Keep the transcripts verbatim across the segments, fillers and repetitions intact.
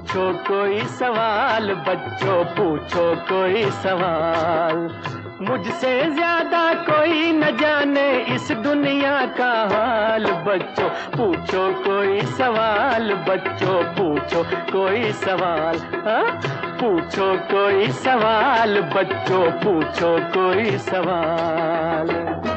पूछो कोई सवाल बच्चों, पूछो कोई सवाल। मुझसे ज्यादा कोई न जाने इस दुनिया का हाल बच्चों, पूछो कोई सवाल बच्चों, पूछो कोई सवाल। हाँ? पूछो कोई सवाल बच्चों, पूछो कोई सवाल।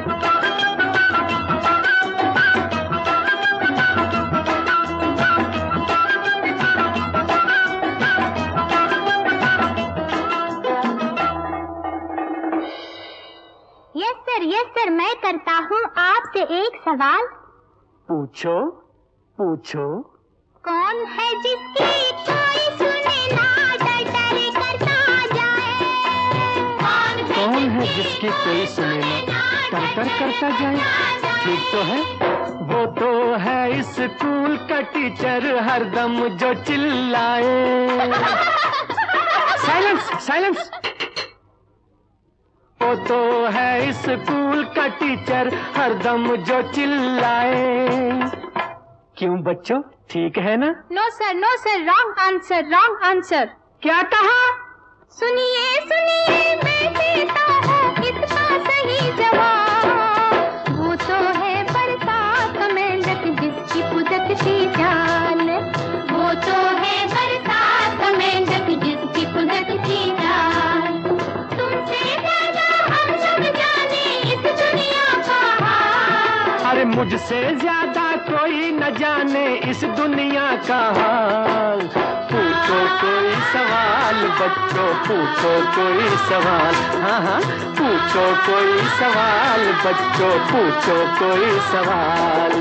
यस सर, यस सर, मैं करता हूँ आपसे एक सवाल। पूछो पूछो। कौन है जिसकी कोई सुने ना, डर डर करता जाए? कौन है जिसकी कोई सुने ना, डर डर करता जाए? ठीक तो है, वो तो है स्कूल का टीचर हरदम जो चिल्लाए। Silence silence. वो तो है स्कूल का टीचर हरदम जो चिल्लाए। क्यों बच्चों, ठीक है ना? No sir, no sir, wrong answer, wrong answer. क्या कहा? सुनिए सुनिए मैं देता हूँ इसका सही जवाब। वो तो है बरसात मेंढक जिसकी कुदत सी जान। वो तो है बरसात मेंढक जिसकी कुदत सी जान। तुमसे ज्यादा हम सब जाने इस दुनिया का हाल। अरे मुझसे ज्यादा कोई न जाने इस दुनिया का हाल। पूछो कोई सवाल बच्चों, पूछो कोई सवाल। हाँ हाँ, पूछो कोई सवाल बच्चों, पूछो कोई सवाल।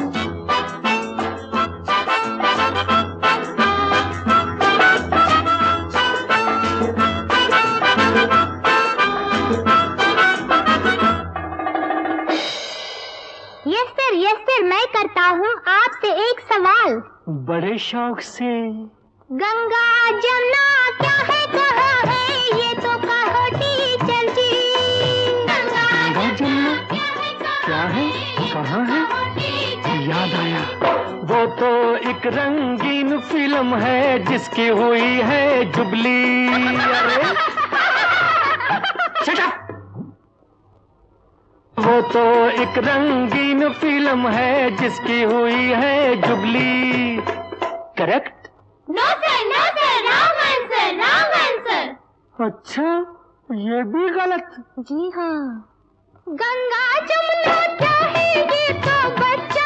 यस सर, यस सर, मैं करता हूँ आपसे एक सवाल। बड़े शौक से। गंगा जमुना क्या है, कहाँ है, ये तो कहो टीचर जी। गंगा जमुना क्या है, कहाँ है? याद आया, वो तो एक रंगीन फिल्म है जिसकी हुई है जुबली। अरे शट अप। वो तो एक रंगीन फिल्म है जिसकी हुई है jubilee. Correct? No sir, no sir, wrong answer, wrong answer. अच्छा, ये भी गलत? जी हाँ। गंगा जमुना क्या है, ये तो बच्चा